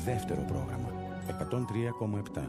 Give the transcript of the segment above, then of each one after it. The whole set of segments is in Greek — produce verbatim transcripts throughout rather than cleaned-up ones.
δεύτερο πρόγραμμα εκατόν τρία κόμμα επτά.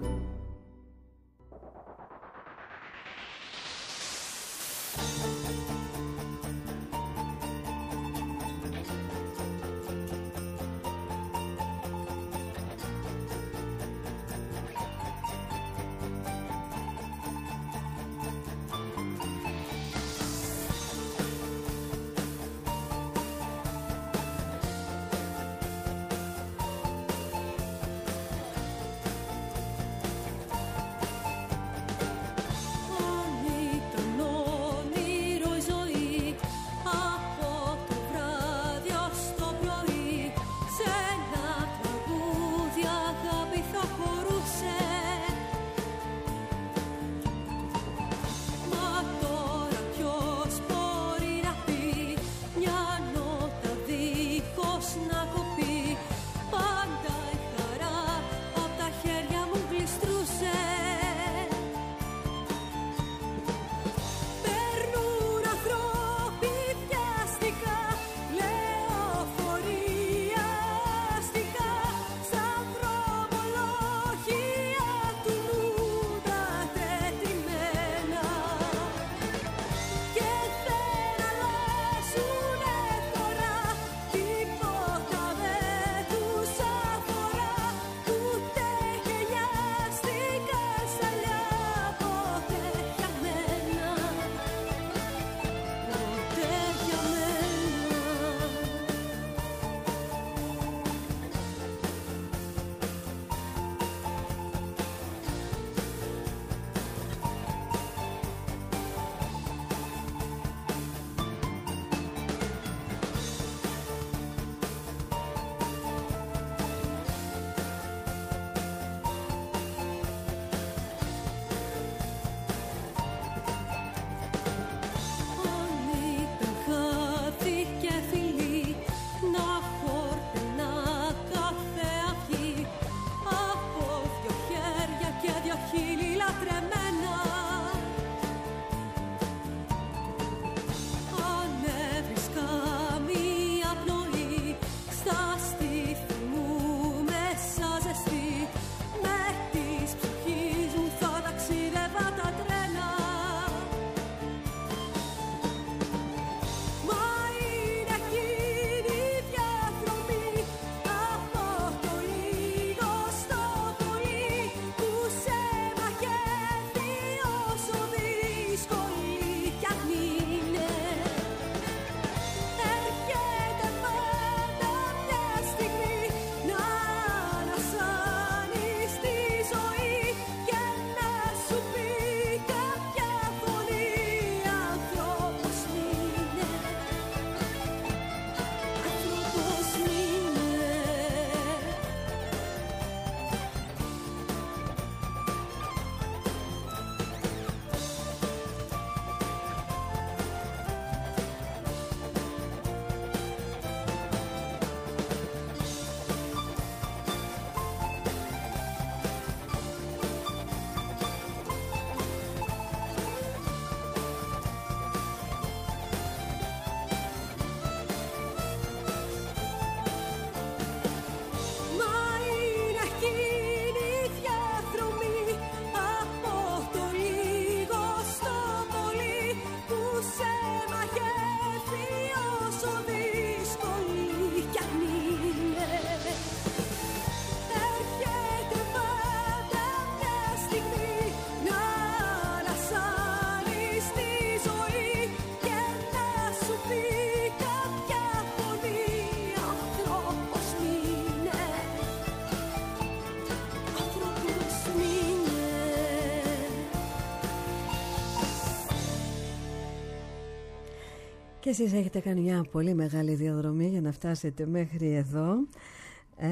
Και εσείς έχετε κάνει μια πολύ μεγάλη διαδρομή για να φτάσετε μέχρι εδώ. ε,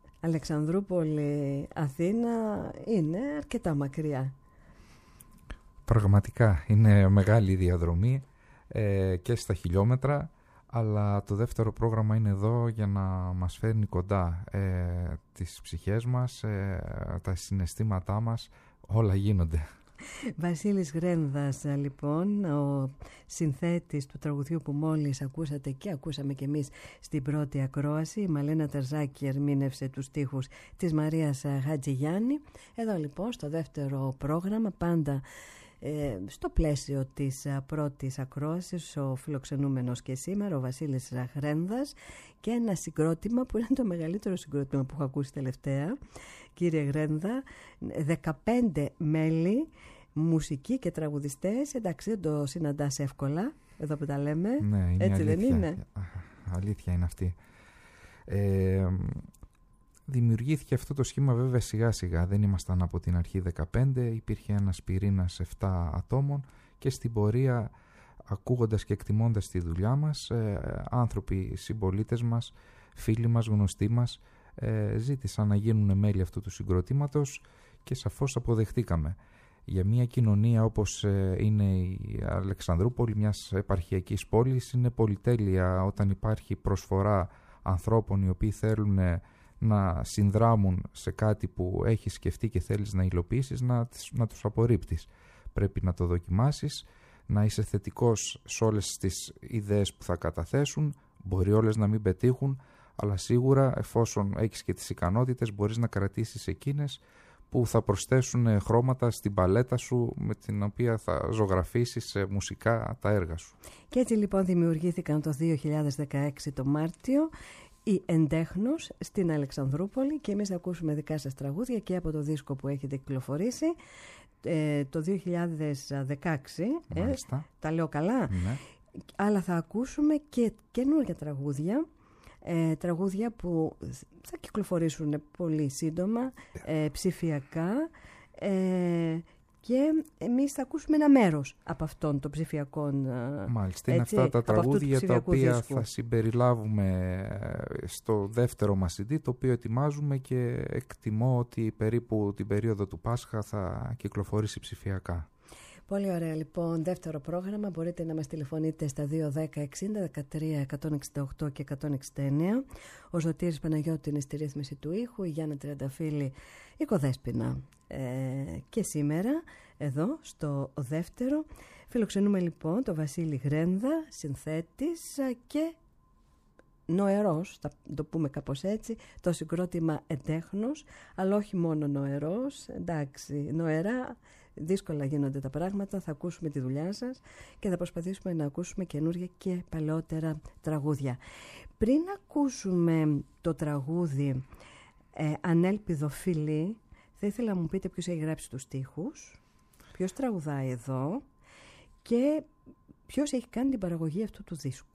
Αλεξανδρούπολη, Αθήνα είναι αρκετά μακριά. Πραγματικά είναι μεγάλη διαδρομή ε, και στα χιλιόμετρα, αλλά το δεύτερο πρόγραμμα είναι εδώ για να μας φέρνει κοντά ε, τις ψυχές μας, ε, τα συναισθήματά μας, όλα γίνονται. Βασίλης Γρένδας, λοιπόν, ο συνθέτης του τραγουδιού που μόλις ακούσατε και ακούσαμε και εμείς στην πρώτη ακρόαση. Η Μαλένα Τερζάκη ερμήνευσε τους στίχους της Μαρίας Χατζηγιάννη. Εδώ λοιπόν στο δεύτερο πρόγραμμα, πάντα ε, στο πλαίσιο της πρώτης ακρόασης, ο φιλοξενούμενος και σήμερα ο Βασίλης Γρένδας, και ένα συγκρότημα που είναι το μεγαλύτερο συγκρότημα που έχω ακούσει τελευταία, κύριε Γρένδα, δεκαπέντε μέλη, μουσικοί και τραγουδιστές. Εντάξει, δεν το συναντάς εύκολα εδώ που τα λέμε. Ναι, είναι έτσι αλήθεια. Δεν είναι? Αλήθεια είναι αυτή. Ε, δημιουργήθηκε αυτό το σχήμα βέβαια σιγά σιγά. Δεν ήμασταν από την αρχή δεκαπέντε. Υπήρχε ένας πυρήνας επτά ατόμων και στην πορεία, ακούγοντας και εκτιμώντας τη δουλειά μας, ε, άνθρωποι συμπολίτες μας, φίλοι μας, γνωστοί μας, ε, ζήτησαν να γίνουν μέλη αυτού του συγκροτήματος και σαφώς αποδεχτήκαμε. Για μια κοινωνία όπως ε, είναι η Αλεξανδρούπολη, μιας επαρχιακής πόλης, είναι πολυτέλεια όταν υπάρχει προσφορά ανθρώπων οι οποίοι θέλουν να συνδράμουν σε κάτι που έχεις σκεφτεί και θέλεις να υλοποιήσεις, να, να τους απορρίπτεις. Πρέπει να το δοκιμάσεις, να είσαι θετικός σε όλες τις ιδέες που θα καταθέσουν. Μπορεί όλες να μην πετύχουν, αλλά σίγουρα εφόσον έχεις και τις ικανότητες μπορείς να κρατήσεις εκείνες που θα προσθέσουν χρώματα στην παλέτα σου, με την οποία θα ζωγραφίσεις μουσικά τα έργα σου. Και έτσι λοιπόν δημιουργήθηκαν το δύο χιλιάδες δεκαέξι το Μάρτιο οι Εντέχνος στην Αλεξανδρούπολη, και εμείς θα ακούσουμε δικά σας τραγούδια και από το δίσκο που έχετε κυκλοφορήσει ε, το δύο χιλιάδες δεκαέξι. Ε, τα λέω καλά? Ναι. Αλλά θα ακούσουμε και καινούργια τραγούδια. Ε, τραγούδια που θα κυκλοφορήσουν πολύ σύντομα, ε, ψηφιακά, ε, και εμείς θα ακούσουμε ένα μέρος από αυτών των ψηφιακών. Μάλιστα, είναι αυτά τα τραγούδια τα οποία δίσκου θα συμπεριλάβουμε στο δεύτερο μας σι ντι, το οποίο ετοιμάζουμε και εκτιμώ ότι περίπου την περίοδο του Πάσχα θα κυκλοφορήσει ψηφιακά. Πολύ ωραία, λοιπόν, δεύτερο πρόγραμμα. Μπορείτε να μας τηλεφωνείτε στα δύο δέκα εξήντα δεκατρία εκατόν εξήντα οκτώ και εκατόν εξήντα εννέα. Ο Ζωτήρης Παναγιώτη είναι στη ρύθμιση του ήχου, η Γιάννα Τριανταφύλλη οικοδέσποινα. Ε, και σήμερα, εδώ, στο δεύτερο, φιλοξενούμε λοιπόν τον Βασίλη Γρένδα, συνθέτης και νοερός, θα το πούμε κάπως έτσι, το συγκρότημα Εντέχνος, αλλά όχι μόνο νοερός, εντάξει, νοερά, δύσκολα γίνονται τα πράγματα. Θα ακούσουμε τη δουλειά σας και θα προσπαθήσουμε να ακούσουμε καινούργια και παλαιότερα τραγούδια. Πριν ακούσουμε το τραγούδι ε, Ανέλπιδο Φιλί, θα ήθελα να μου πείτε ποιος έχει γράψει τους στίχους, ποιος τραγουδάει εδώ και ποιος έχει κάνει την παραγωγή αυτού του δίσκου.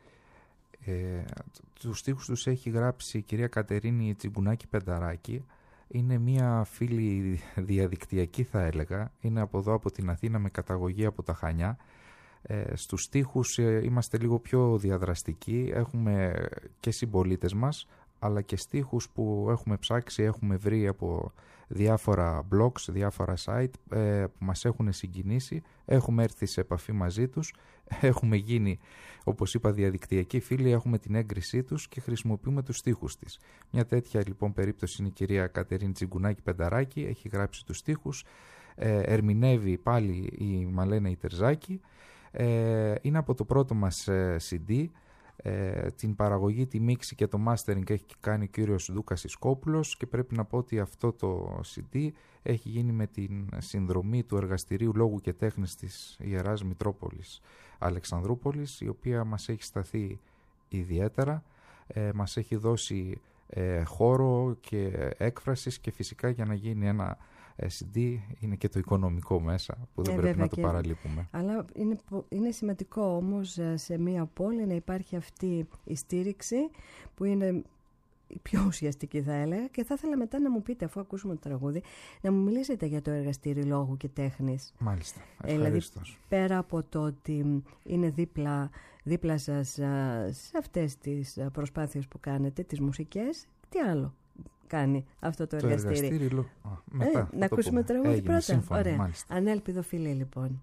Ε, τους στίχους τους έχει γράψει η κυρία Κατερίνη Τσιγκουνάκη Πενταράκη. Είναι μια φίλη διαδικτυακή, θα έλεγα. Είναι από εδώ, από την Αθήνα, με καταγωγή από τα Χανιά. Ε, στους στίχους ε, είμαστε λίγο πιο διαδραστικοί. Έχουμε και συμπολίτες μας, αλλά και στίχους που έχουμε ψάξει, έχουμε βρει από διάφορα blogs, διάφορα site ε, που μας έχουν συγκινήσει. Έχουμε έρθει σε επαφή μαζί τους. Έχουμε γίνει, όπως είπα, διαδικτυακοί φίλοι, έχουμε την έγκρισή τους και χρησιμοποιούμε τους στίχους της. Μια τέτοια λοιπόν περίπτωση είναι η κυρία Κατερίνη Τσιγκουνάκη Πενταράκη, έχει γράψει τους στίχους, ε, ερμηνεύει πάλι η Μαλένα η Τερζάκη, ε, είναι από το πρώτο μας ε, σι ντι, ε, την παραγωγή, τη μίξη και το mastering έχει κάνει ο κύριος Δούκας Ισκόπουλος, και πρέπει να πω ότι αυτό το σι ντι έχει γίνει με την συνδρομή του Εργαστηρίου Λόγου και Τέχνης της Ιεράς Μητρόπολης Αλεξανδρούπολης, η οποία μας έχει σταθεί ιδιαίτερα, ε, μας έχει δώσει ε, χώρο και έκφρασης, και φυσικά για να γίνει ένα ε, σι ντι είναι και το οικονομικό μέσα που δεν ε, πρέπει να το παραλείπουμε. Αλλά είναι, είναι σημαντικό όμως σε μια πόλη να υπάρχει αυτή η στήριξη που είναι η πιο ουσιαστική, θα έλεγα, και θα ήθελα μετά να μου πείτε, αφού ακούσουμε το τραγούδι, να μου μιλήσετε για το Εργαστήριο Λόγου και Τέχνης. Μάλιστα, ευχαριστώ. Δηλαδή, πέρα από το ότι είναι δίπλα, δίπλα σας σε αυτές τις προσπάθειες που κάνετε, τις μουσικές, τι άλλο κάνει αυτό το, το εργαστήριο? εργαστήριο Α, μετά, ε, να ακούσουμε το τραγούδι πρώτα. Σύμφωνα, ωραία. Μάλιστα. Ανέλπιδο Φιλί, λοιπόν.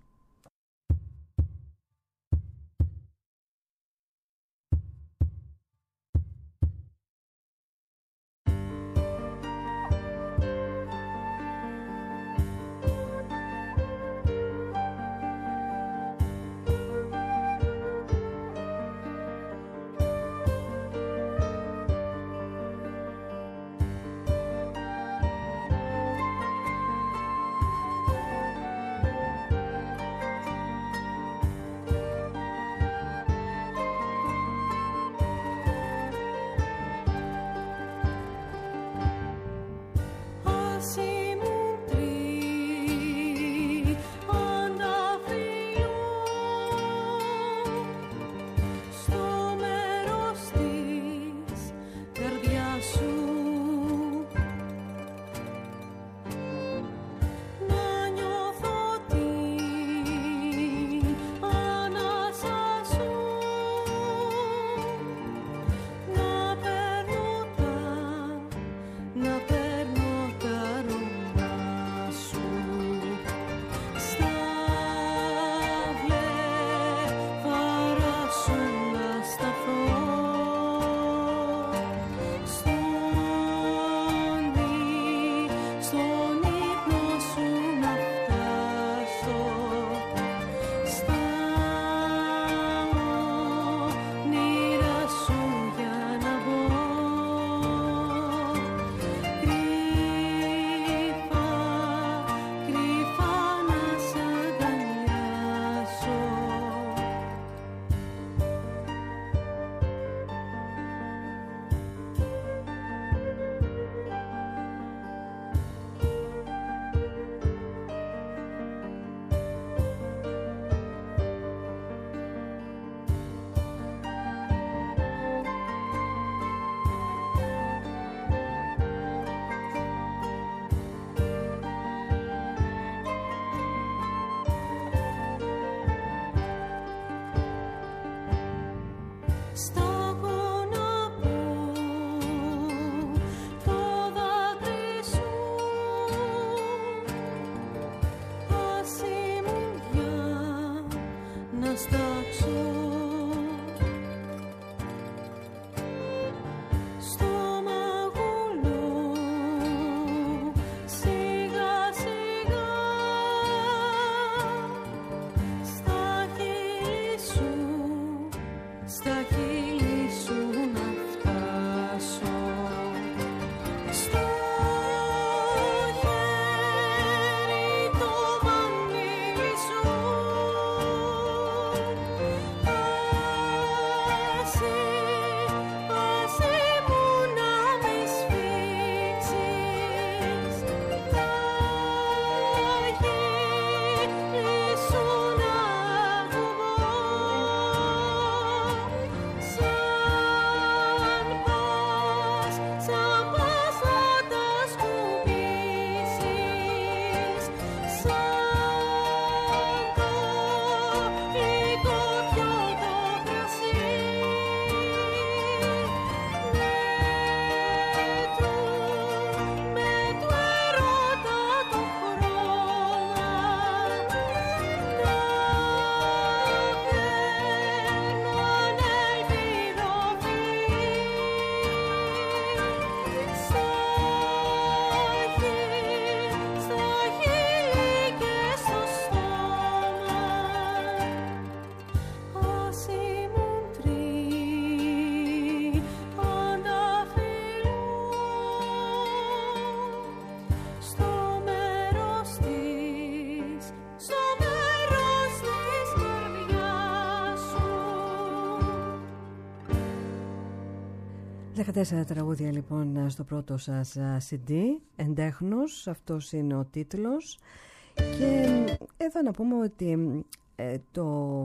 δεκατέσσερα τραγούδια λοιπόν στο πρώτο σας σι ντι, Εντέχνος, αυτός είναι ο τίτλος. Και εδώ να πούμε ότι ε, το,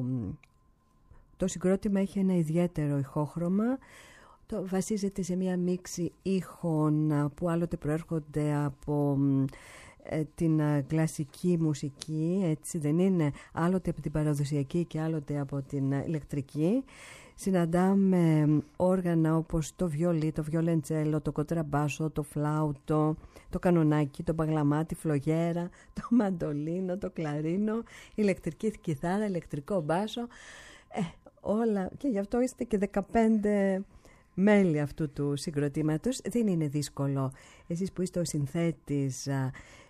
το συγκρότημα έχει ένα ιδιαίτερο ηχόχρωμα. Το βασίζεται σε μια μίξη ήχων που άλλοτε προέρχονται από ε, την κλασική μουσική, έτσι δεν είναι, άλλοτε από την παραδοσιακή και άλλοτε από την ηλεκτρική. Συναντάμε όργανα όπως το βιολί, το βιολεντσέλο, το κοντραμπάσο, το φλάουτο, το κανονάκι, το μπαγλαμά, τη φλογέρα, το μαντολίνο, το κλαρίνο, ηλεκτρική κιθάρα, ηλεκτρικό μπάσο. Ε, όλα, και γι' αυτό είστε και δεκαπέντε μέλη αυτού του συγκροτήματος. Δεν είναι δύσκολο εσείς που είστε ο συνθέτης ε,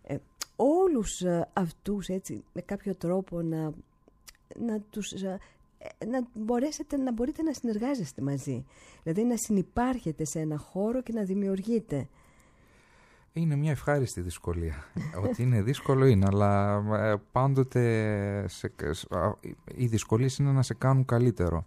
όλους αυτούς έτσι με κάποιο τρόπο να, να τους... να μπορέσετε να μπορείτε να συνεργάζεστε μαζί, δηλαδή να συνυπάρχετε σε ένα χώρο και να δημιουργείτε. Είναι μια ευχάριστη δυσκολία. Ότι είναι δύσκολο είναι, αλλά πάντοτε σε, οι δυσκολίες είναι να σε κάνουν καλύτερο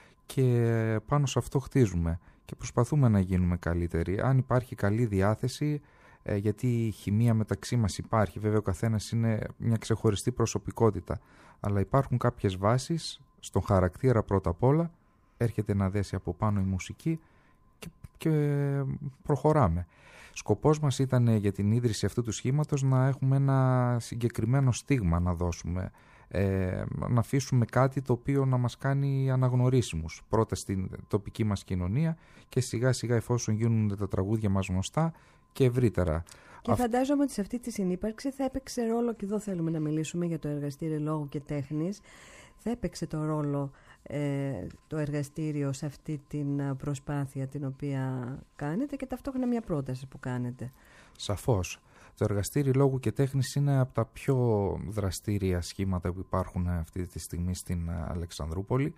και πάνω σε αυτό χτίζουμε και προσπαθούμε να γίνουμε καλύτεροι. Αν υπάρχει καλή διάθεση, γιατί η χημεία μεταξύ μας υπάρχει, βέβαια ο καθένας είναι μια ξεχωριστή προσωπικότητα, αλλά υπάρχουν κάποιες βάσεις στον χαρακτήρα πρώτα απ' όλα, έρχεται να δέσει από πάνω η μουσική και, και προχωράμε. Σκοπός μας ήταν για την ίδρυση αυτού του σχήματος να έχουμε ένα συγκεκριμένο στίγμα να δώσουμε, ε, να αφήσουμε κάτι το οποίο να μας κάνει αναγνωρίσιμους πρώτα στην τοπική μας κοινωνία και σιγά σιγά εφόσον γίνουν τα τραγούδια μας γνωστά και ευρύτερα. Και φαντάζομαι ότι σε αυτή τη συνύπαρξη θα έπαιξε ρόλο, και εδώ θέλουμε να μιλήσουμε για το εργαστήριο λόγου και τέχνης, θα έπαιξε το ρόλο ε, το εργαστήριο σε αυτή την προσπάθεια την οποία κάνετε και ταυτόχρονα μια πρόταση που κάνετε. Σαφώς. Το εργαστήριο λόγου και τέχνης είναι από τα πιο δραστήρια σχήματα που υπάρχουν αυτή τη στιγμή στην Αλεξανδρούπολη.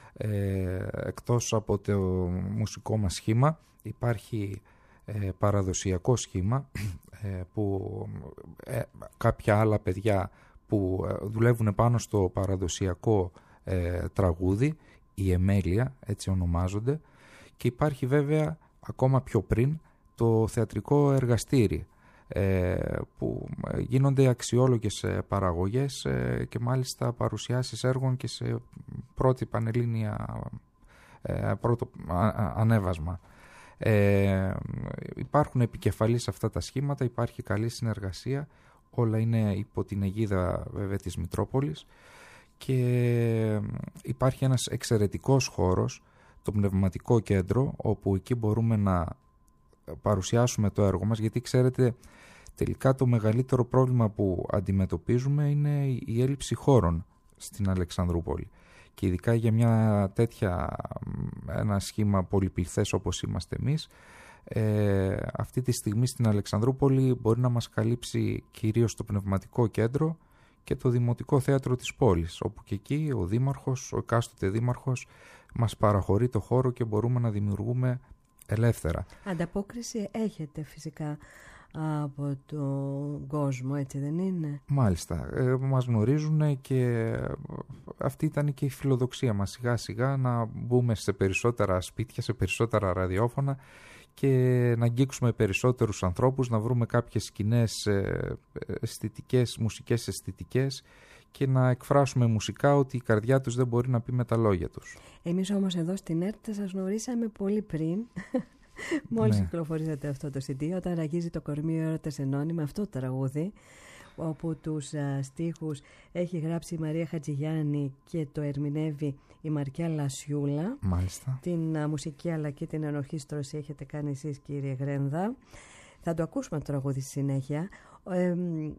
Ε, εκτός από το μουσικό μας σχήμα υπάρχει ε, παραδοσιακό σχήμα ε, που ε, κάποια άλλα παιδιά που δουλεύουν πάνω στο παραδοσιακό ε, τραγούδι, η εμέλεια, έτσι ονομάζονται, και υπάρχει βέβαια ακόμα πιο πριν το θεατρικό εργαστήρι, ε, που γίνονται αξιόλογες παραγωγές ε, και μάλιστα παρουσιάσεις έργων και σε πρώτη πανελλήνια ε, πρώτο α, ανέβασμα. Ε, υπάρχουν επικεφαλής αυτά τα σχήματα, υπάρχει καλή συνεργασία, όλα είναι υπό την αιγίδα βέβαια της Μητρόπολης και υπάρχει ένας εξαιρετικός χώρος, το Πνευματικό Κέντρο, όπου εκεί μπορούμε να παρουσιάσουμε το έργο μας, γιατί ξέρετε τελικά το μεγαλύτερο πρόβλημα που αντιμετωπίζουμε είναι η έλλειψη χώρων στην Αλεξανδρούπολη και ειδικά για μια τέτοια, ένα σχήμα πολυπληθές όπως είμαστε εμείς. Ε, αυτή τη στιγμή στην Αλεξανδρούπολη μπορεί να μας καλύψει κυρίως το Πνευματικό Κέντρο και το Δημοτικό Θέατρο της πόλης, όπου και εκεί ο δήμαρχος, ο εκάστοτε δήμαρχος μας παραχωρεί το χώρο και μπορούμε να δημιουργούμε ελεύθερα. Ανταπόκριση έχετε φυσικά από τον κόσμο, έτσι δεν είναι? Μάλιστα, ε, μας γνωρίζουν και αυτή ήταν και η φιλοδοξία μας, σιγά σιγά να μπούμε σε περισσότερα σπίτια, σε περισσότερα ραδιόφωνα και να αγγίξουμε περισσότερους ανθρώπους, να βρούμε κάποιες κοινές αισθητικές, μουσικές αισθητικές και να εκφράσουμε μουσικά ότι η καρδιά τους δεν μπορεί να πει με τα λόγια τους. Εμείς όμως εδώ στην ΕΡΤ σας γνωρίσαμε πολύ πριν. Μόλις ναι. κυκλοφορήσατε αυτό το σι ντι, όταν ραγίζει το κορμί έρωτας ενώνει, με αυτό το τραγούδι, όπου τους α, στίχους έχει γράψει η Μαρία Χατζηγιάννη και το ερμηνεύει η Μαρκιά Λασιούλα. Μάλιστα. Την α, μουσική αλλά και την ενορχήστρωση έχετε κάνει εσείς, κύριε Γρένδα. Θα το ακούσουμε το τραγούδι στη συνέχεια. Ε,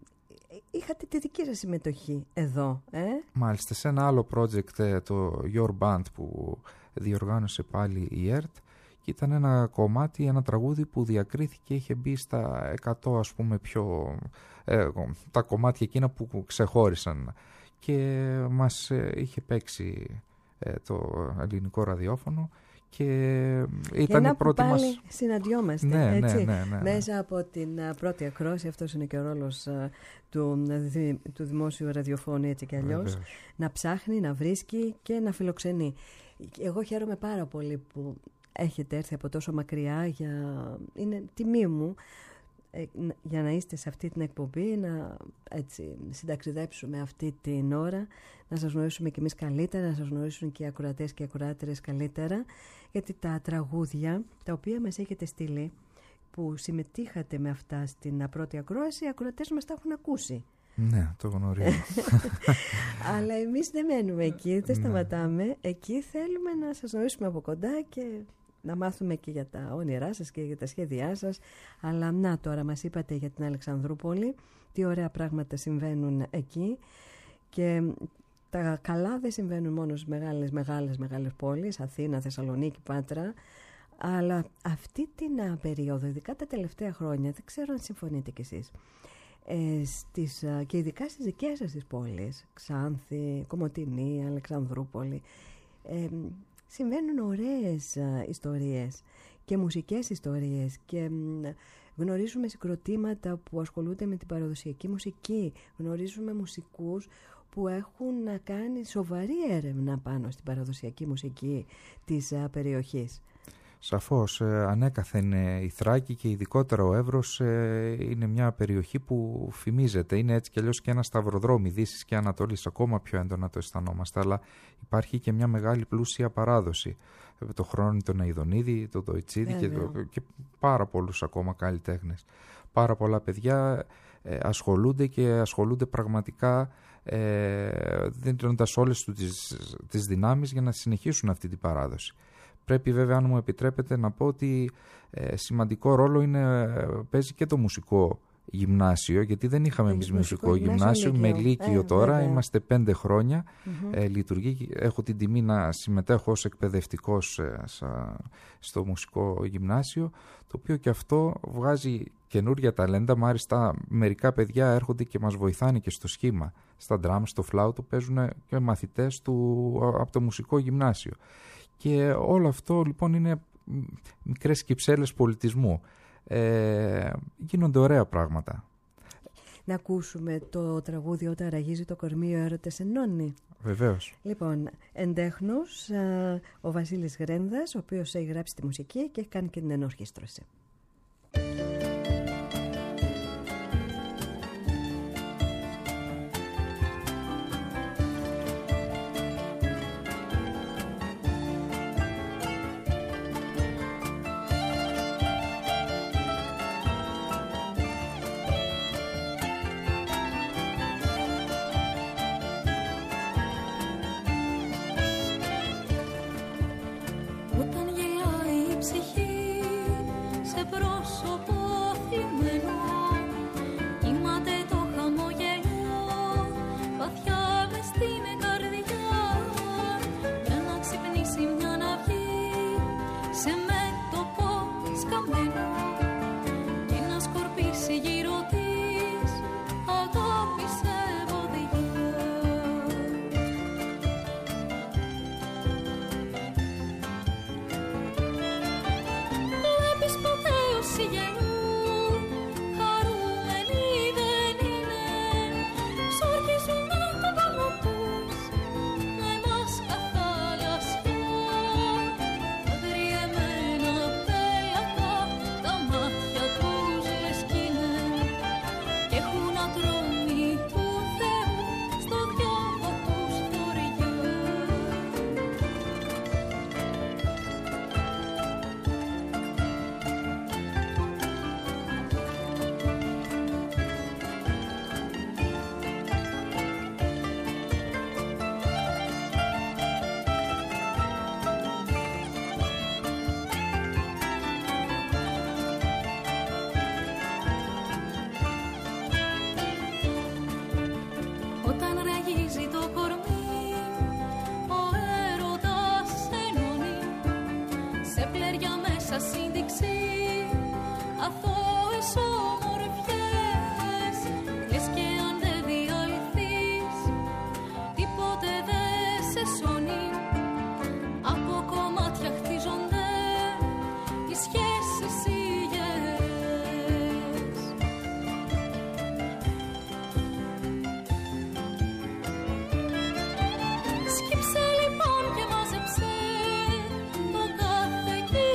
είχατε τη δική σας συμμετοχή εδώ, ε? Μάλιστα, σε ένα άλλο project, το Your Band, που διοργάνωσε πάλι η ΕΡΤ, και ήταν ένα κομμάτι, ένα τραγούδι που διακρίθηκε, είχε μπει στα εκατό ας πούμε πιο, ε, τα κομμάτια εκείνα που ξεχώρισαν και μας ε, είχε παίξει ε, το ελληνικό ραδιόφωνο και ήταν για η πρώτη που πάλι μας... συναντιόμαστε, ναι, έτσι, ναι, ναι, ναι, ναι. μέσα από την uh, πρώτη ακρόαση. Αυτός είναι και ο ρόλος uh, του, uh, του δημόσιου ραδιοφώνου, έτσι κι αλλιώς. Βεβαίως. Να ψάχνει, να βρίσκει και να φιλοξενεί. Εγώ χαίρομαι πάρα πολύ που έχετε έρθει από τόσο μακριά. Για... Είναι τιμή μου ε, για να είστε σε αυτή την εκπομπή, να έτσι, συνταξιδέψουμε αυτή την ώρα, να σας γνωρίσουμε κι εμείς καλύτερα, να σας γνωρίσουν και οι ακροατές και οι ακροάτερες καλύτερα, γιατί τα τραγούδια τα οποία μας έχετε στείλει, που συμμετείχατε με αυτά στην πρώτη ακρόαση, οι ακροατές μας τα έχουν ακούσει. Ναι, το γνωρίζω. Αλλά εμείς δεν μένουμε εκεί, δεν σταματάμε. Εκεί θέλουμε να σας γνωρίσουμε από κοντά και να μάθουμε και για τα όνειρά σας και για τα σχέδιά σας. Αλλά να, τώρα μας είπατε για την Αλεξανδρούπολη, τι ωραία πράγματα συμβαίνουν εκεί. Και τα καλά δεν συμβαίνουν μόνο στις μεγάλες, μεγάλες, μεγάλες πόλεις, Αθήνα, Θεσσαλονίκη, Πάτρα. Αλλά αυτή την περίοδο, ειδικά τα τελευταία χρόνια, δεν ξέρω αν συμφωνείτε κι εσείς, ε, στις, και ειδικά στις δικές σας τις πόλεις, Ξάνθη, Κομοτηνή, Αλεξανδρούπολη, ε, συμβαίνουν ωραίες α, ιστορίες και μουσικές ιστορίες και μ, γνωρίζουμε συγκροτήματα που ασχολούνται με την παραδοσιακή μουσική, γνωρίζουμε μουσικούς που έχουν να κάνει σοβαρή έρευνα πάνω στην παραδοσιακή μουσική της α, περιοχής. Σαφώς, ε, ανέκαθεν ε, η Θράκη και ειδικότερα ο Εύρος ε, είναι μια περιοχή που φημίζεται. Είναι έτσι κι αλλιώς και ένα σταυροδρόμι Δύσης και Ανατολής, ακόμα πιο έντονα το αισθανόμαστε, αλλά υπάρχει και μια μεγάλη πλούσια παράδοση. Ε, το Χρόνι τον Αηδονίδη, το Δοϊτσίδη και, το, και πάρα πολλούς ακόμα καλλιτέχνες. Πάρα πολλά παιδιά ε, ασχολούνται και ασχολούνται πραγματικά ε, δίνοντας όλες τους τις, τις δυνάμεις για να συνεχίσουν αυτή την παράδοση. Πρέπει βέβαια, αν μου επιτρέπετε, να πω ότι ε, σημαντικό ρόλο είναι, παίζει και το μουσικό γυμνάσιο, γιατί δεν είχαμε εμείς μουσικό, μουσικό γυμνάσιο, με λύκειο ε, τώρα, βέβαια. Είμαστε πέντε χρόνια, mm-hmm. ε, λειτουργεί, έχω την τιμή να συμμετέχω ως εκπαιδευτικός ε, σα, στο μουσικό γυμνάσιο, το οποίο και αυτό βγάζει καινούρια ταλέντα. Μάλιστα μερικά παιδιά έρχονται και μας βοηθάνε και στο σχήμα, στα ντραμ, στο φλάουτο, παίζουν και μαθητές του, από το μουσικό γυμνάσιο. Και όλο αυτό λοιπόν είναι μικρές κυψέλες πολιτισμού. Ε, γίνονται ωραία πράγματα. Να ακούσουμε το τραγούδι «Όταν ραγίζει το κορμί, ο έρωτας ενώνει». Βεβαίως. Λοιπόν, εντέχνος ο Βασίλης Γρένδας, ο οποίος έχει γράψει τη μουσική και έχει κάνει και την ενορχήστρωση. Σκύψε λοιπόν και μάζεψε τον κάθε κύριο.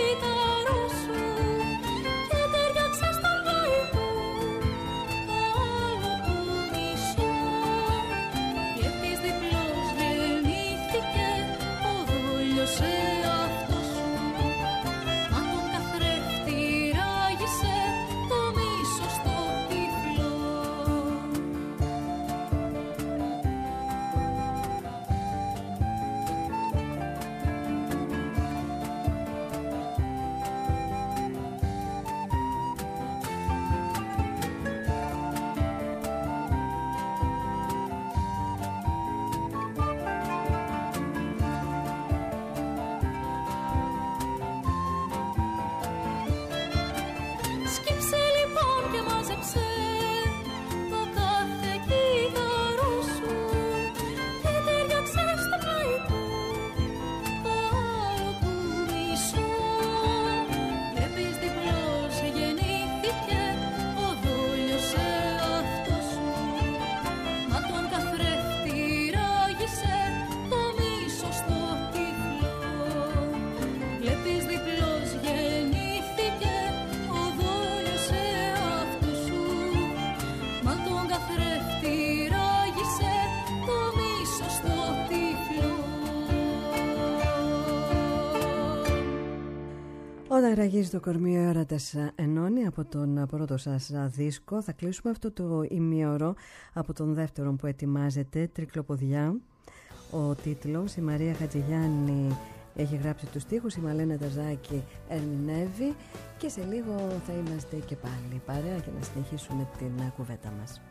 Να ραγίζει το κορμί, ο έρωτας ενώνει από τον πρώτο σας δίσκο. Θα κλείσουμε αυτό το ημίωρο από τον δεύτερο που ετοιμάζεται, Τρικλοποδιά. Ο τίτλος, η Μαρία Χατζηγιάννη έχει γράψει τους στίχους, η Μαλένα Ταζάκη ερμηνεύει και σε λίγο θα είμαστε και πάλι παρέα για να συνεχίσουμε την κουβέντα μας.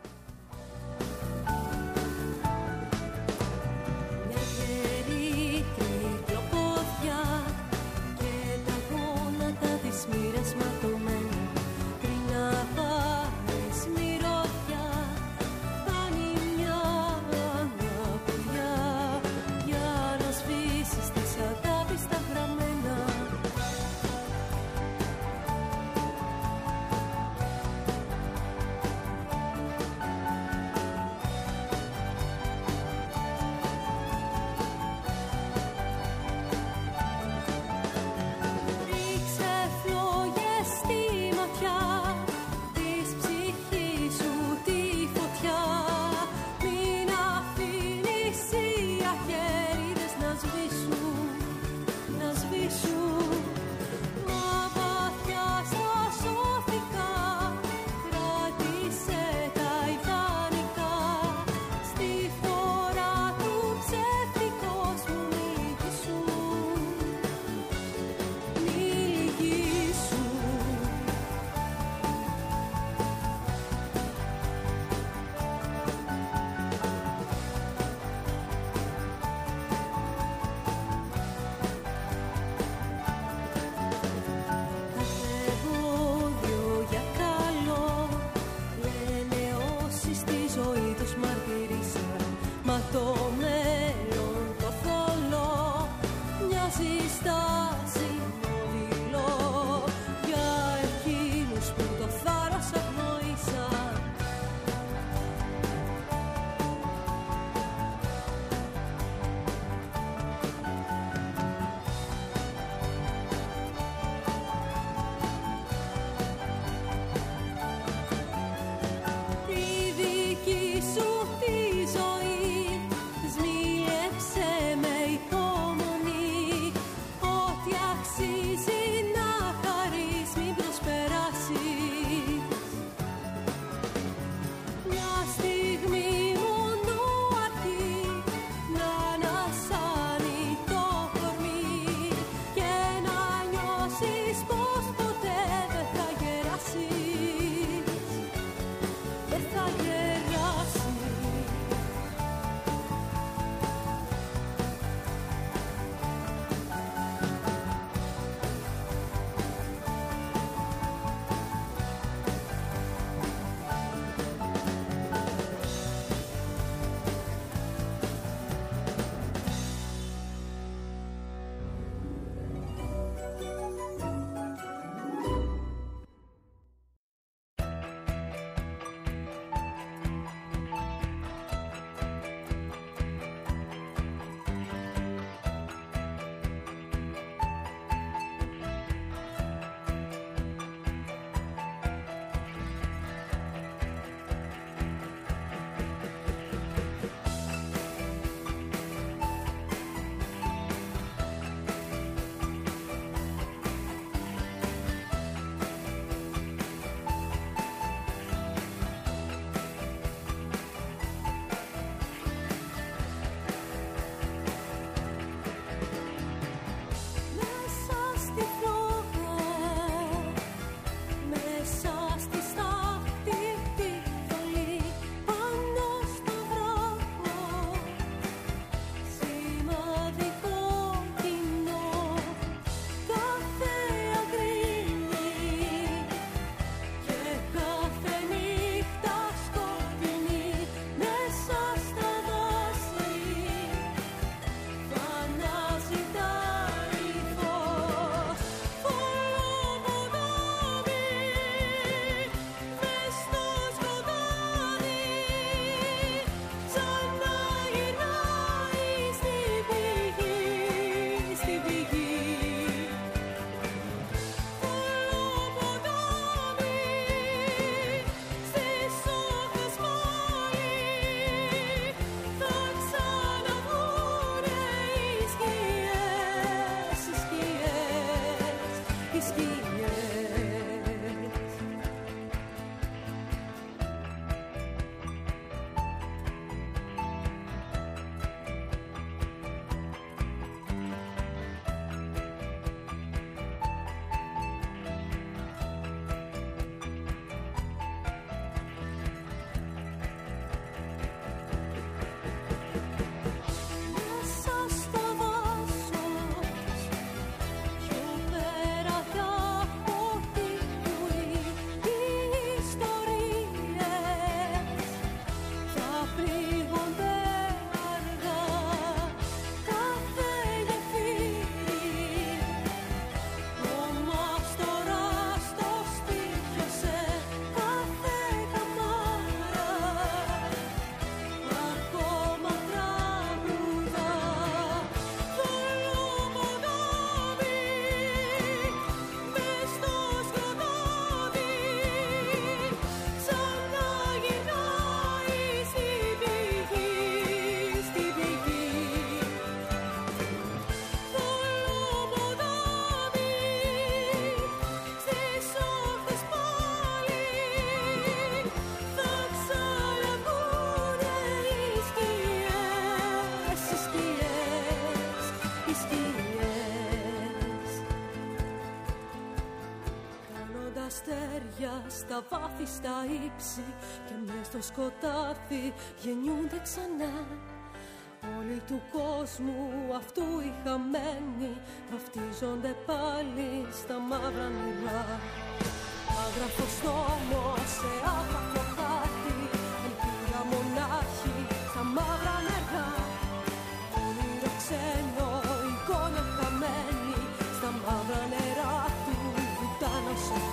αστέρια στα βάθη, στα ύψη και μες στο σκοτάδι γεννιούνται ξανά. Όλοι του κόσμου αυτού οι χαμένοι βαφτίζονται πάλι στα μαύρα νερά. Άγραφος νόμος σε άπαθο χάρτη, ελπίδα μονάχη στα μαύρα νερά. Όνειρο ξένο, εικόνα χαμένη, στα μαύρα νερά του βουτάνα σοφή.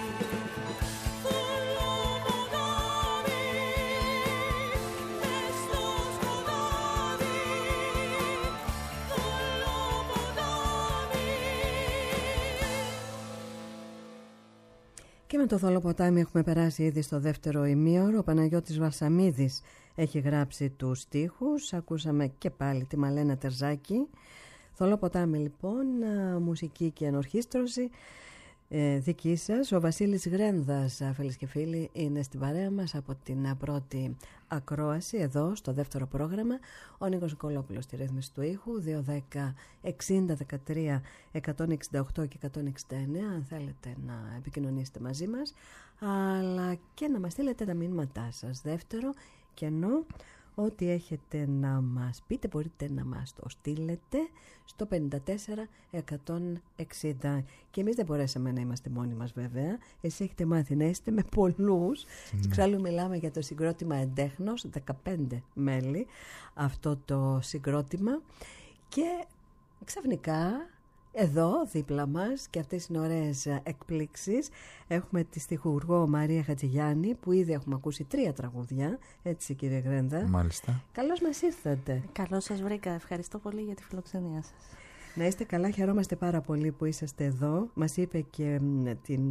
Και με το Θολό ποτάμι έχουμε περάσει ήδη στο δεύτερο ημίωρο. Ο Παναγιώτης Βαλσαμίδης έχει γράψει τους στίχους. Ακούσαμε και πάλι τη Μαλένα Τερζάκη. Θολό ποτάμι λοιπόν, μουσική και ενορχήστρωση ε, δική σας. Ο Βασίλης Γρένδας, φίλες και φίλοι, είναι στην παρέα μας από την πρώτη ακρόαση εδώ στο δεύτερο πρόγραμμα. Ο Νίκος Νικολόπουλος στη ρύθμιση του ήχου. Δύο δέκα εξήντα δεκατρία εκατόν εξήντα οκτώ και εκατόν εξήντα εννέα αν θέλετε να επικοινωνήσετε μαζί μας, αλλά και να μας στείλετε τα μήνυματά σας. Δεύτερο κενό, ό,τι έχετε να μας πείτε μπορείτε να μας το στείλετε στο πενήντα τέσσερα εκατόν εξήντα. Και εμείς δεν μπορέσαμε να είμαστε μόνοι μας βέβαια. Εσείς έχετε μάθει να είστε με πολλούς. Mm. Εξάλλου μιλάμε για το συγκρότημα Εντέχνος, δεκαπέντε μέλη αυτό το συγκρότημα. Και ξαφνικά εδώ δίπλα μας, και αυτές είναι ωραίες εκπλήξεις, έχουμε τη στιχουργό Μαρία Χατζηγιάννη, που ήδη έχουμε ακούσει τρία τραγούδια. Έτσι, κύριε Γρένδα. Μάλιστα. Καλώς μας ήρθατε. Καλώς σας βρήκα. Ευχαριστώ πολύ για τη φιλοξενία σας. Να είστε καλά, χαιρόμαστε πάρα πολύ που είσαστε εδώ. Μας είπε και την,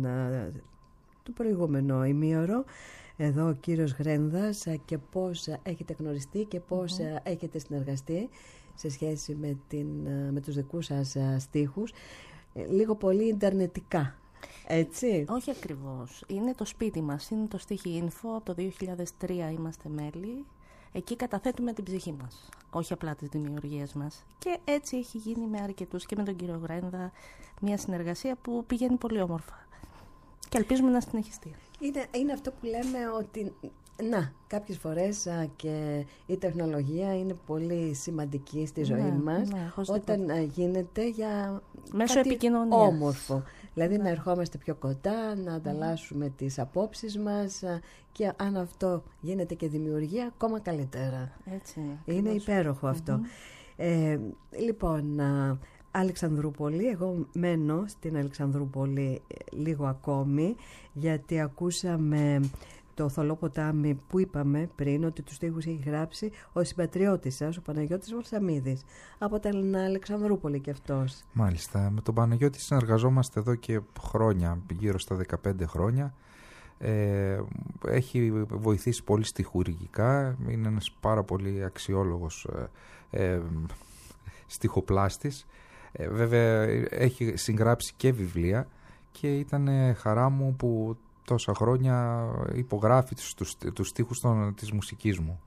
το προηγούμενο ημίωρο εδώ ο κύριος Γρένδας και πώς έχετε γνωριστεί και πώς mm-hmm. έχετε συνεργαστεί σε σχέση με, την, με τους δικούς σας στίχους. Λίγο πολύ ιντερνετικά, έτσι. Όχι ακριβώς. Είναι το σπίτι μας. Είναι το Στίχη Info. Από το δύο χιλιάδες τρία είμαστε μέλη. Εκεί καταθέτουμε την ψυχή μας. Όχι απλά τις δημιουργίες μας. Και έτσι έχει γίνει με αρκετούς και με τον κύριο Γρένδα μια συνεργασία που πηγαίνει πολύ όμορφα. Και ελπίζουμε να συνεχιστεί. Είναι, είναι αυτό που λέμε ότι... Να, κάποιες φορές α, και η τεχνολογία είναι πολύ σημαντική στη ζωή ναι, μας ναι, όταν α, γίνεται για μέσω κάτι επικοινωνίας. Όμορφο. Δηλαδή ναι. να ερχόμαστε πιο κοντά, να ανταλλάσσουμε mm. τις απόψεις μας α, και αν αυτό γίνεται και δημιουργία, ακόμα καλύτερα. Έτσι είναι. Είναι υπέροχο αυτό. Mm-hmm. Ε, λοιπόν, α, Αλεξανδρούπολη, εγώ μένω στην Αλεξανδρούπολη λίγο ακόμη, γιατί ακούσαμε... Το Θολό ποτάμι που είπαμε πριν ότι τους στίχους έχει γράψει ο συμπατριώτης σας, ο Παναγιώτης Βαλσαμίδης, από την Αλεξανδρούπολη και αυτός. Μάλιστα. Με τον Παναγιώτη συνεργαζόμαστε εδώ και χρόνια, γύρω στα δεκαπέντε χρόνια. Ε, έχει βοηθήσει πολύ στιχουργικά, είναι ένας πάρα πολύ αξιόλογος ε, ε, στιχοπλάστης. Ε, βέβαια έχει συγγράψει και βιβλία και ήταν χαρά μου που τόσα χρόνια υπογράφει τους, τους στίχους των, της μουσικής μου.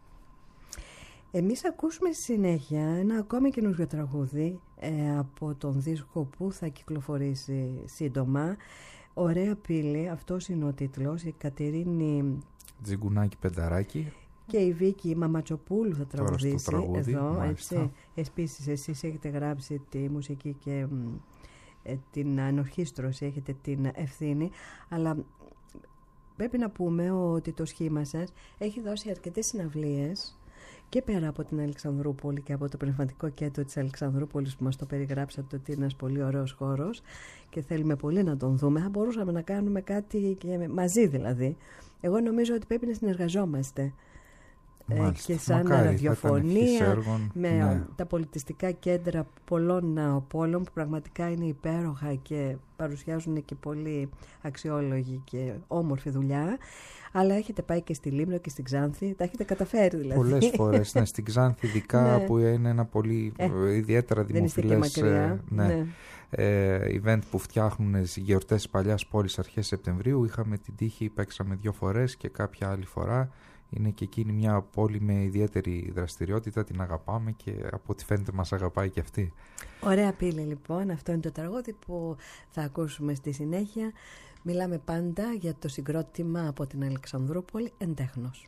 Εμείς ακούσουμε συνέχεια ένα ακόμη καινούργιο τραγούδι ε, από τον δίσκο που θα κυκλοφορήσει σύντομα. Ωραία πύλη, αυτός είναι ο τίτλος. Η Κατερίνη Τζιγκουνάκη Πενταράκη και η Βίκη Μαματσοπούλου θα τραγουδήσει τραγούδι, εδώ. Έτσι. Επίσης εσείς έχετε γράψει τη μουσική και ε, την ενορχήστρωση, έχετε την ευθύνη, αλλά πρέπει να πούμε ότι το σχήμα σας έχει δώσει αρκετές συναυλίες και πέρα από την Αλεξανδρούπολη και από το Πνευματικό Κέντρο της Αλεξανδρούπολης που μας το περιγράψατε ότι είναι ένας πολύ ωραίος χώρος και θέλουμε πολύ να τον δούμε. Θα μπορούσαμε να κάνουμε κάτι και μαζί δηλαδή. Εγώ νομίζω ότι πρέπει να συνεργαζόμαστε. Μάλιστα. Και σαν Μακάρι, ραδιοφωνία με ναι. τα πολιτιστικά κέντρα πολλών πόλων που πραγματικά είναι υπέροχα και παρουσιάζουν και πολύ αξιόλογη και όμορφη δουλειά, αλλά έχετε πάει και στη Λίμνο και στην Ξάνθη, τα έχετε καταφέρει δηλαδή. Πολλές φορές, ναι, στην Ξάνθη ειδικά ναι. που είναι ένα πολύ ε, ιδιαίτερα δημοφιλές ε, ναι, ναι. Ε, event που φτιάχνουν στις γιορτές παλιάς πόλης αρχές Σεπτεμβρίου. Είχαμε την τύχη, παίξαμε δύο φορές και κάποια άλλη φορά. Είναι και εκείνη μια πόλη με ιδιαίτερη δραστηριότητα, την αγαπάμε και από ό,τι φαίνεται μας αγαπάει και αυτή. Ωραία πύλη λοιπόν, αυτό είναι το τραγούδι που θα ακούσουμε στη συνέχεια. Μιλάμε πάντα για το συγκρότημα από την Αλεξανδρούπολη, Εντέχνος.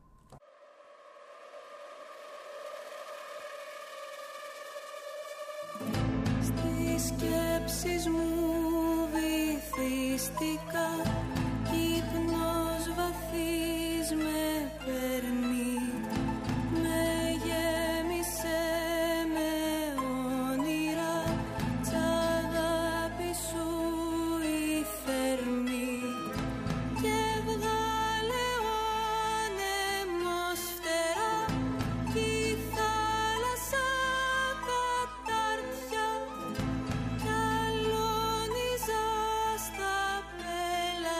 Στις σκέψεις μου βυθίστηκα, ύπνος βαθύς με παίρνει, με γέμισε με όνειρα, τ' αγάπη σου η θερμή, και βγάλε ο άνεμος φτερά, κι η θάλασσα κατάρτια, κι αλώνιζα στα πέλα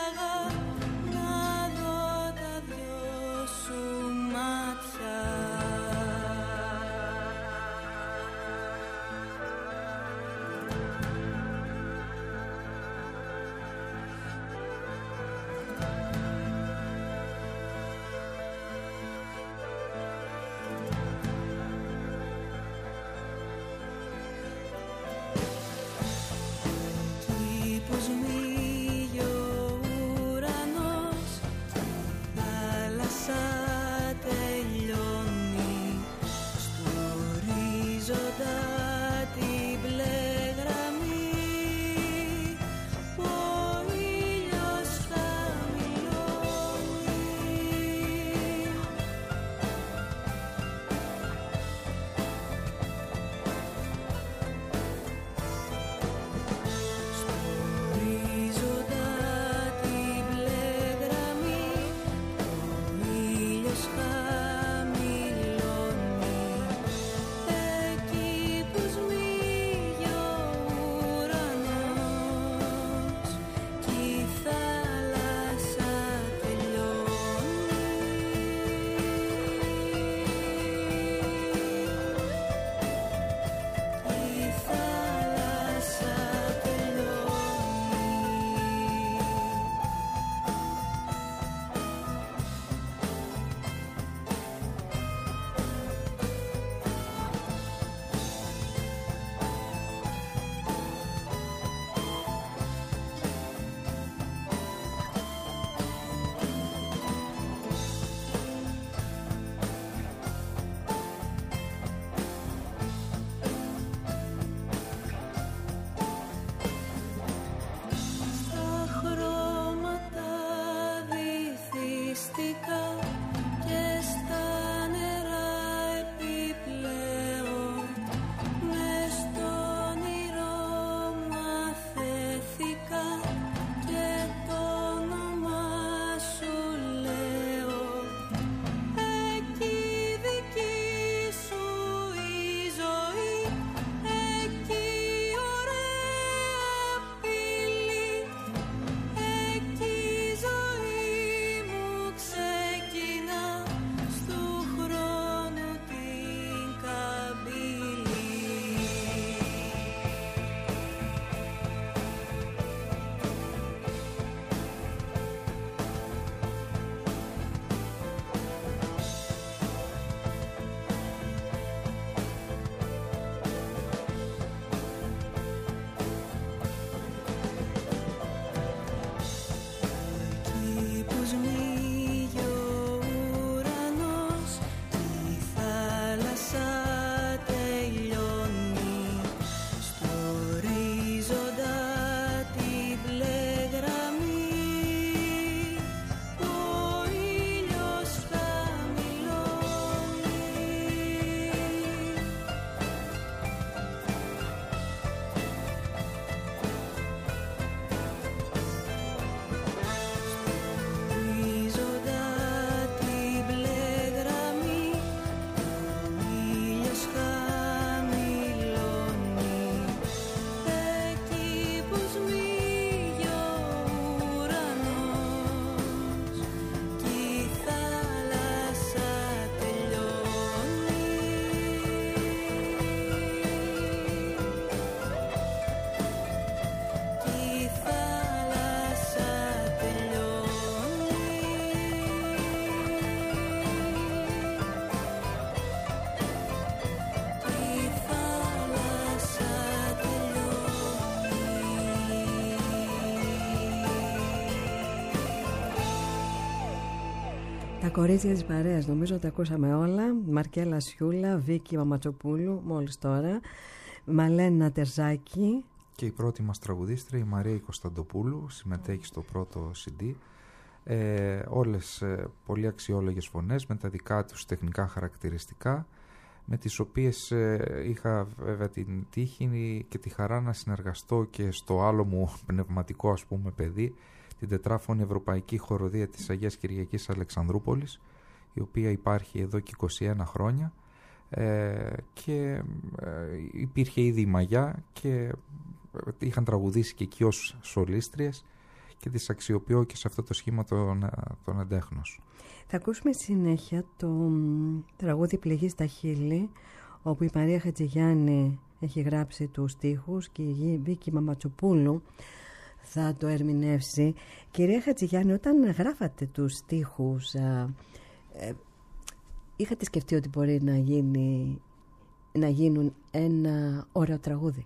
Τα κορίτσια της παρέας, νομίζω τα ακούσαμε όλα. Μαρκέλα Σιούλα, Βίκη Μαματσοπούλου, μόλις τώρα, Μαλένα Τερζάκη. Και η πρώτη μας τραγουδίστρια, η Μαρία Κωνσταντοπούλου, συμμετέχει στο πρώτο σι ντι. Ε, όλες ε, πολύ αξιόλογες φωνές με τα δικά τους τεχνικά χαρακτηριστικά, με τις οποίες ε, είχα βέβαια την τύχη και τη χαρά να συνεργαστώ και στο άλλο μου πνευματικό, ας πούμε, παιδί, την τετράφωνη Ευρωπαϊκή Χοροδία της Αγίας Κυριακής Αλεξανδρούπολης, η οποία υπάρχει εδώ και είκοσι ένα χρόνια, ε, και ε, υπήρχε ήδη η Μαγιά και είχαν τραγουδήσει και εκεί ως σολίστριες και τις αξιοποιώ και σε αυτό το σχήμα των, των εντέχνος. Θα ακούσουμε συνέχεια το τραγούδι «Πληγή στα χείλη», όπου η Μαρία Χατζηγιάννη έχει γράψει τους στίχους και η Βίκη Μαματσοπούλου θα το ερμηνεύσει. Κυρία Χατζηγιάννη, όταν γράφατε τους στίχους, α, ε, είχατε σκεφτεί ότι μπορεί να, γίνει, να γίνουν ένα ωραίο τραγούδι?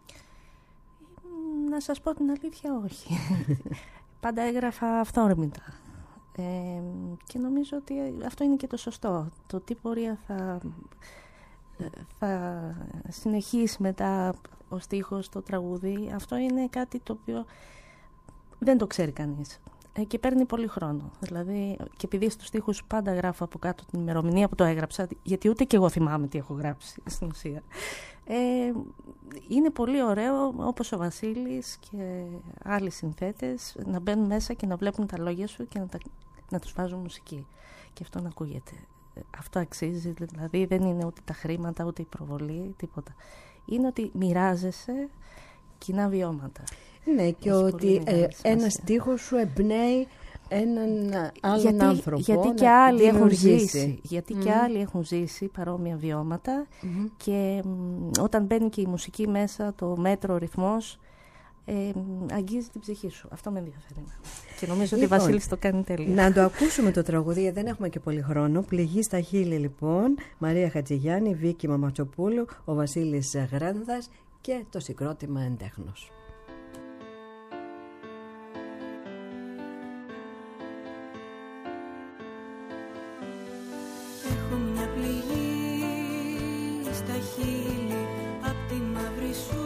Να σας πω την αλήθεια, όχι. Πάντα έγραφα αυθόρμητα. Ε, και νομίζω ότι αυτό είναι και το σωστό. Το τι πορεία θα, θα συνεχίσει μετά ο στίχος, το τραγούδι, αυτό είναι κάτι το οποίο δεν το ξέρει κανείς. Ε, και παίρνει πολύ χρόνο. Δηλαδή, και επειδή στους στίχους πάντα γράφω από κάτω την ημερομηνία που το έγραψα, γιατί ούτε και εγώ θυμάμαι τι έχω γράψει στην ουσία. Ε, είναι πολύ ωραίο, όπως ο Βασίλης και άλλοι συνθέτες, να μπαίνουν μέσα και να βλέπουν τα λόγια σου και να, τα, να τους βάζουν μουσική. Και αυτό να ακούγεται. Αυτό αξίζει, δηλαδή δεν είναι ούτε τα χρήματα, ούτε η προβολή, τίποτα. Είναι ότι μοιράζεσαι κοινά βιώματα. Ναι, και έχει ότι ε, ένα στίχο σου εμπνέει έναν άλλον γιατί, άνθρωπο. Γιατί και άλλοι έχουν ζήσει. Γιατί mm. και άλλοι έχουν ζήσει παρόμοια βιώματα mm-hmm. και μ, όταν μπαίνει και η μουσική μέσα, το μέτρο, ο ρυθμός, ε, αγγίζει την ψυχή σου. Αυτό με ενδιαφέρει. Και νομίζω λοιπόν, ότι ο Βασίλης το κάνει τέλεια. Να το ακούσουμε το τραγούδι, γιατί δεν έχουμε και πολύ χρόνο. «Πληγή στα χείλη», λοιπόν. Μαρία Χατζηγιάννη, Βίκη Μαματσοπούλου, ο Βασίλης Γράνδας και το συγκρότημα Εντέχνος. Έχω μια πληγή στα χείλη απ' τη μαύρη σου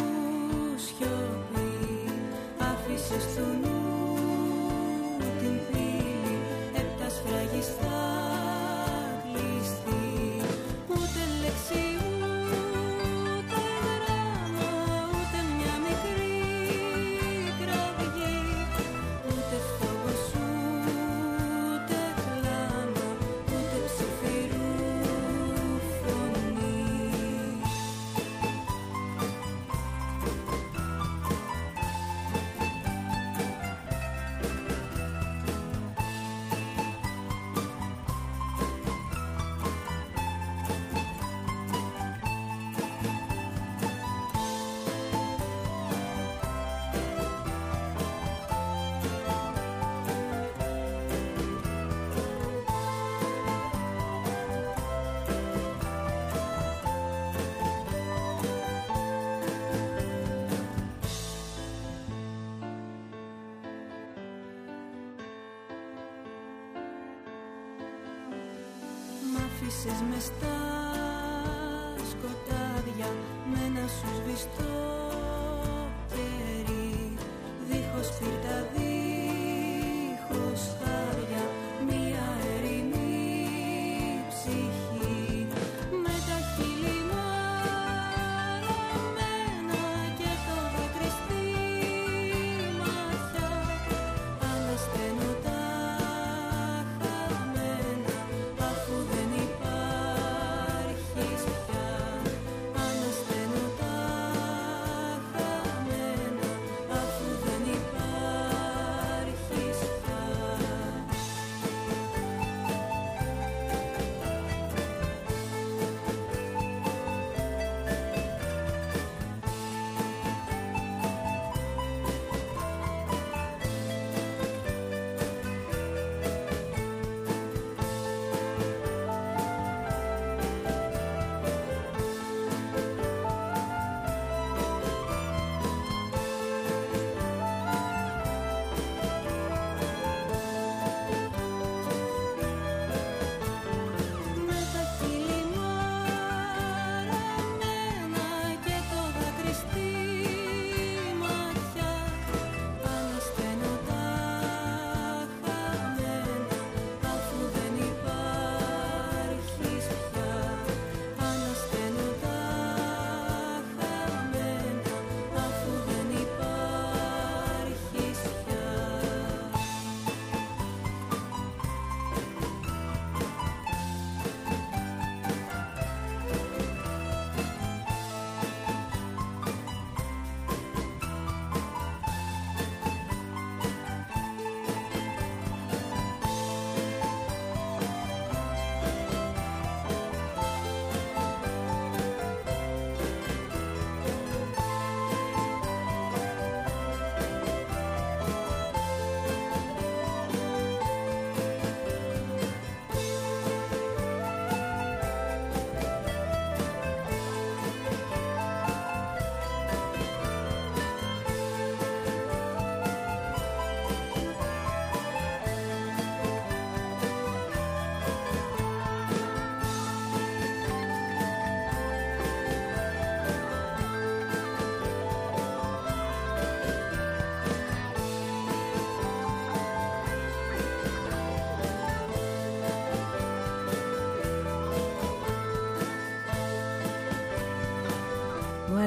σιωπή. Άφησες στο νου την πύλη, επτά σφραγιστά κλειστή. Ούτε λέξη, ούτε γράμμα, ούτε μια μικρή κραυγή, ούτε φόβος, ούτε κλάμα, ούτε ψιθυρού φωνή. Μ' άφησες μες στα σκοτάδια με ένα σου σβηστό κερί, δίχως φύρτα, δίχως χάρια, μία ερημή ψυχή. Με τα χείλη μαρωμένα και το δάκρυ στη ματιά, ανασταίνω τα χαμένα, αφού δεν υπάρχεις πια. Ανασταίνω τα χαμένα, αφού δεν υπάρχεις πια.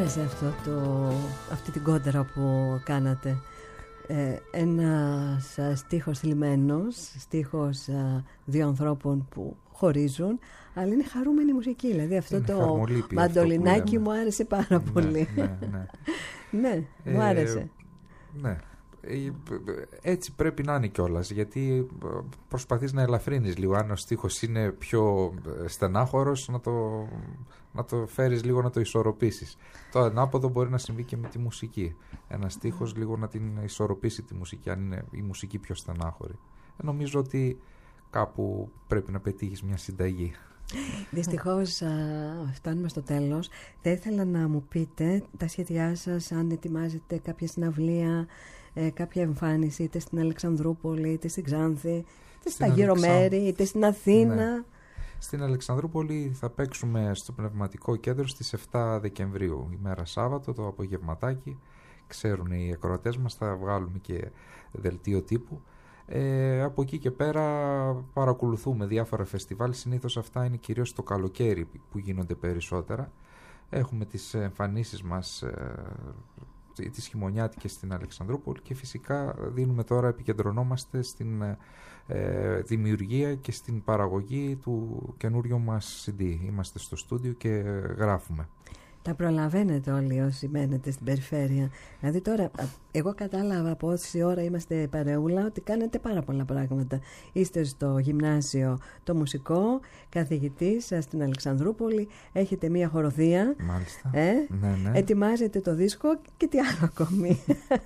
άρεσε αυτό το, αυτή την κόντρα που κάνατε. Ε, ένας στίχος θλιμμένος, στίχος α, δύο ανθρώπων που χωρίζουν, αλλά είναι χαρούμενη μουσική. Δηλαδή αυτό είναι το μαντολινάκι αυτό μου άρεσε πάρα ναι, πολύ. Ναι, ναι. ναι ε, μου άρεσε. Ναι. Έτσι πρέπει να είναι κιόλας, γιατί προσπαθείς να ελαφρύνεις λίγο. Αν ο στίχος είναι πιο στενάχωρος, να το, να το φέρεις λίγο, να το ισορροπήσεις. Το ανάποδο μπορεί να συμβεί και με τη μουσική. Ένας στίχος λίγο να την ισορροπήσει τη μουσική, αν είναι η μουσική πιο στενάχωρη. Νομίζω ότι κάπου πρέπει να πετύχεις μια συνταγή. Δυστυχώς α, φτάνουμε στο τέλος. Θα ήθελα να μου πείτε τα σχέδιά σας, αν ετοιμάζετε κάποια συναυλία, ε, κάποια εμφάνιση, είτε στην Αλεξανδρούπολη, είτε στην Ξάνθη, είτε στα γύρω μέρη, είτε στην Αθήνα. Ναι. Στην Αλεξανδρούπολη θα παίξουμε στο Πνευματικό Κέντρο στις επτά Δεκεμβρίου, ημέρα Σάββατο, το απογευματάκι. Ξέρουν οι ακροατές μας, θα βγάλουμε και δελτίο τύπου. Ε, από εκεί και πέρα παρακολουθούμε διάφορα φεστιβάλ. Συνήθως αυτά είναι κυρίως το καλοκαίρι που γίνονται περισσότερα. Έχουμε τις εμφανίσεις μας ε, τις χειμωνιάτικες στην Αλεξανδρούπολη και φυσικά δίνουμε τώρα, επικεντρωνόμαστε στην ε, δημιουργία και στην παραγωγή του καινούριου μας σι ντι. Είμαστε στο στούντιο και γράφουμε. Τα προλαβαίνετε όλοι όσοι μένετε στην περιφέρεια. Δηλαδή τώρα, εγώ κατάλαβα από όση ώρα είμαστε παρεούλα ότι κάνετε πάρα πολλά πράγματα. Είστε στο γυμνάσιο το μουσικό, καθηγητής στην Αλεξανδρούπολη, έχετε μία χοροδία. Μάλιστα. Ε? Ναι, ναι. Ετοιμάζετε το δίσκο και τι άλλο ακόμη.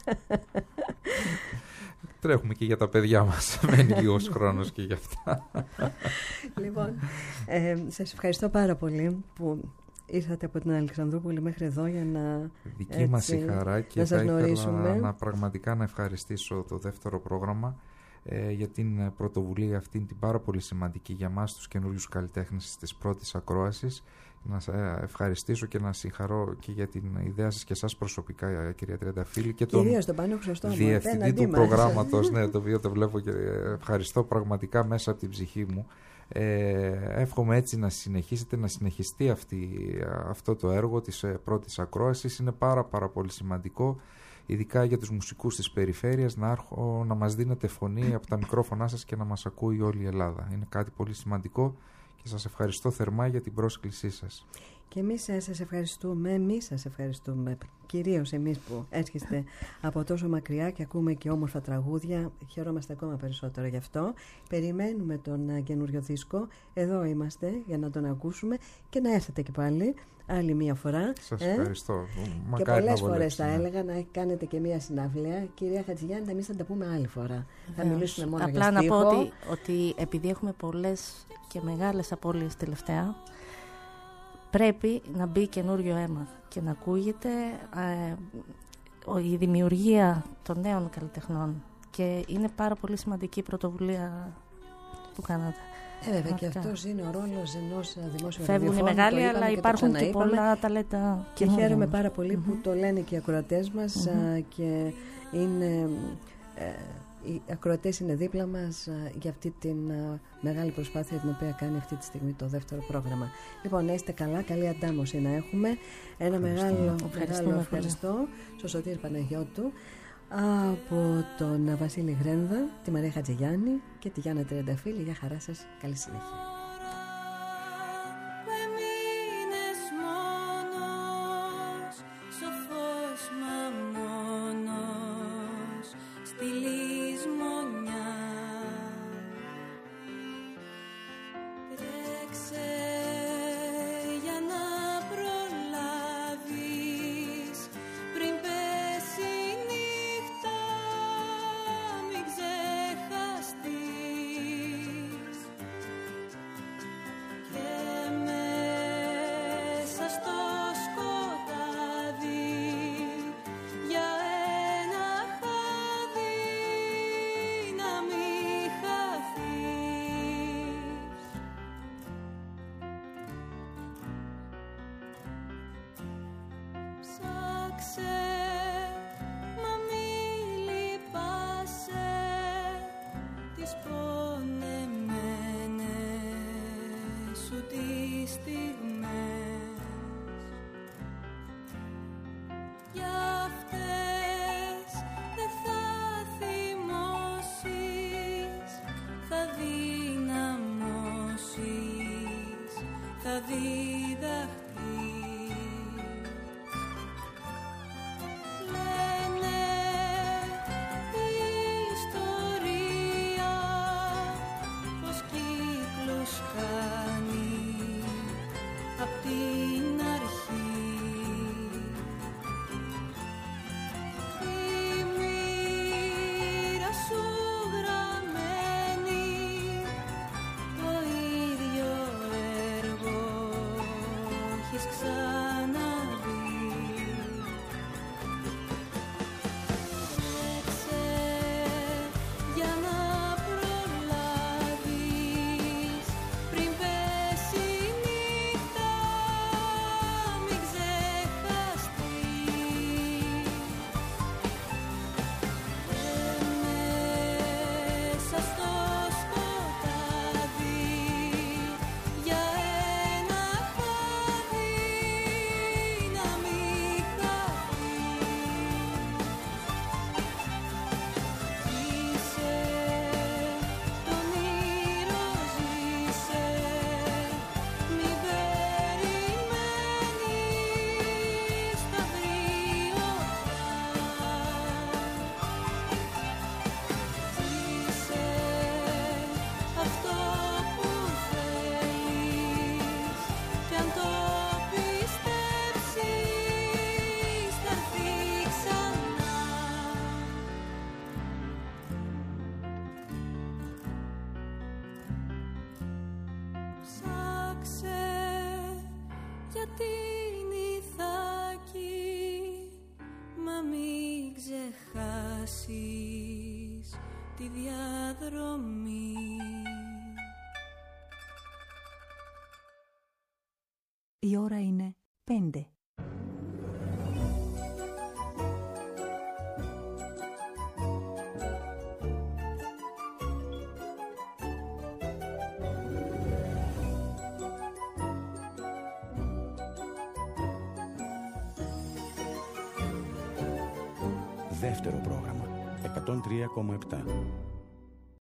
Τρέχουμε και για τα παιδιά μας. Μένει λίγος χρόνος και για αυτά. Λοιπόν, ε, σας ευχαριστώ πάρα πολύ που ήρθατε από την Αλεξανδρούπολη μέχρι εδώ για να δική έτσι, μας η χαρά και θα ήθελα να πραγματικά να ευχαριστήσω το δεύτερο πρόγραμμα ε, για την πρωτοβουλία αυτή, την πάρα πολύ σημαντική για μας τους καινούριους καλλιτέχνες της πρώτης ακρόασης. Να ευχαριστήσω και να συγχαρώ και για την ιδέα σας και εσάς προσωπικά, κυρία Τριανταφύλλη, και τον διευθυντή του προγράμματος, ναι, το οποίο το βλέπω και ευχαριστώ πραγματικά μέσα από την ψυχή μου. Ε, εύχομαι έτσι να συνεχίσετε, να συνεχιστεί αυτή, αυτό το έργο της πρώτης ακρόασης. Είναι πάρα πάρα πολύ σημαντικό, ειδικά για τους μουσικούς της περιφέρειας, να, άρχω, να μας δίνετε φωνή από τα μικρόφωνά σας και να μας ακούει όλη η Ελλάδα. Είναι κάτι πολύ σημαντικό και σας ευχαριστώ θερμά για την πρόσκλησή σας. Και εμείς σας ευχαριστούμε, εμείς σας ευχαριστούμε, κυρίως εμείς που έρχεστε από τόσο μακριά και ακούμε και όμορφα τραγούδια. Χαιρόμαστε ακόμα περισσότερο γι' αυτό. Περιμένουμε τον καινούριο δίσκο. Εδώ είμαστε για να τον ακούσουμε και να έρθετε και πάλι άλλη μία φορά. Σας ε? ευχαριστώ. Και πολλές φορές θα έλεγα να κάνετε και μία συναυλία. Κυρία Χατζηγιάννη, εμείς θα τα πούμε άλλη φορά. Θα μιλήσουμε μόνο Απλά για στίχο. να πω ότι, ότι επειδή έχουμε πολλές και μεγάλες απώλειες τελευταία, πρέπει να μπει καινούριο αίμα και να ακούγεται ε, η δημιουργία των νέων καλλιτεχνών, και είναι πάρα πολύ σημαντική η πρωτοβουλία που κάνατε. Ε, βέβαια, και αυτός είναι ο ρόλος ενός δημόσιου Φεύγουν οι μεγάλοι, αλλά υπάρχουν και πολλά ταλέντα. Και χαίρομαι πάρα πολύ mm-hmm. που το λένε και οι ακροατές μας mm-hmm. α, και είναι... Ε, οι ακροατές είναι δίπλα μας για αυτή την μεγάλη προσπάθεια την οποία κάνει αυτή τη στιγμή το δεύτερο πρόγραμμα. Λοιπόν, να είστε καλά, καλή αντάμωση να έχουμε. Ένα μεγάλο, μεγάλο ευχαριστώ στον Σωτήρη Παναγιώτου, από τον Βασίλη Γρένδα, τη Μαρία Χατζηγιάννη και τη Γιάννα Τριανταφύλλη. Για χαρά σας, καλή συνέχεια. διδαχτεί. Λένε η ιστορία πως κύκλους κάνει απ' την αρχή. Η μοίρα σου γραμμένη το ίδιο έργο έχεις ξαναδεί. Τρέξε για να προλάβεις πριν πέσει η νύχτα, μην ξεχαστείς. Μέσα στο σκοτάδι για ένα χάδι να μην χαθείς. Ζήσε το όνειρο, ζήσε, μην περιμένεις τα γρήγορα. Ζήσε αυτό που θέλεις κι αν το πιστέψεις θα έρθει ξανά. Ψάξε για την Ιθάκη, μα μην ξεχάσεις τη διαδρομή. Η ώρα είναι πέντε. Δεύτερο πρόγραμμα εκατόν τρία κόμμα επτά.